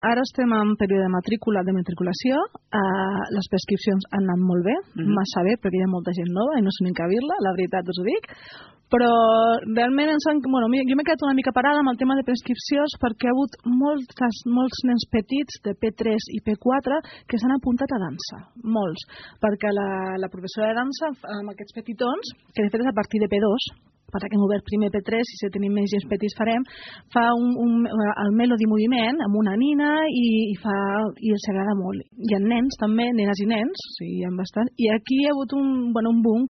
Ara estem en període de matriculació, les prescripcions han anat molt bé, massa bé, perquè hi ha molta gent nova i no sé ni què dir-la, la veritat us ho dic, però realment jo m'he quedat una mica parada amb el tema de prescripcions perquè hi ha hagut molts nens petits de P3 i P4 que s'han apuntat a dansa, molts, perquè la professora de dansa amb aquests petitons, que de fet és a partir de P2, perquè hem obert primer P3 i si tenim més gens petits fa el Melody moviment amb una nina i els agrada molt. Hi ha nens també, nenes i nens, o sigui, hi ha bastant, i aquí hi ha hagut un boom